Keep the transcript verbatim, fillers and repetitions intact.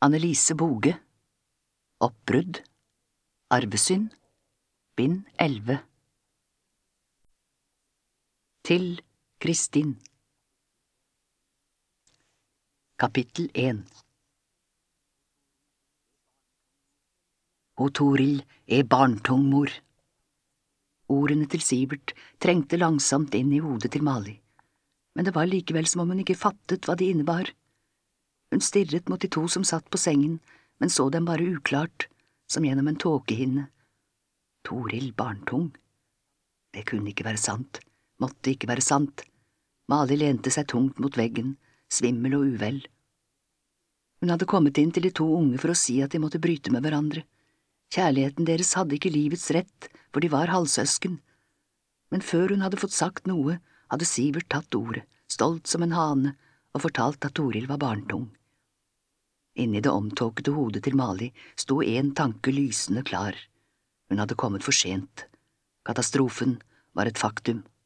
Annelise Boge. Oppbrudd. Arvesynd. Bind elleve. Til Kristin. Kapittel én. O Toril er barntung mor. Ordene til Sivert trengte langsomt inn i hodet til Mali, men det var likevel som om hun ikke fattet hva de innebar. Hun stirret mot de to som satt på sengen, men så dem bare uklart, som gjennom en tåkehinne. Toril barntung? Det kunne ikke være sant, måtte ikke være sant. Mali lente seg tungt mot veggen, svimmel og uvel. Hun hadde kommet inn til de to unge for å si at de måtte bryte med hverandre. Kjærligheten deres hadde ikke livets rett, for de var halvsøsken. Men før hun hadde fått sagt noe, hadde Sivert tatt ordet, stolt som en hane, og fortalt at Toril var barntung. Inni det omtåkete hodet til Mali sto en tanke lysende klar. Hun hadde kommet for sent. Katastrofen var et faktum.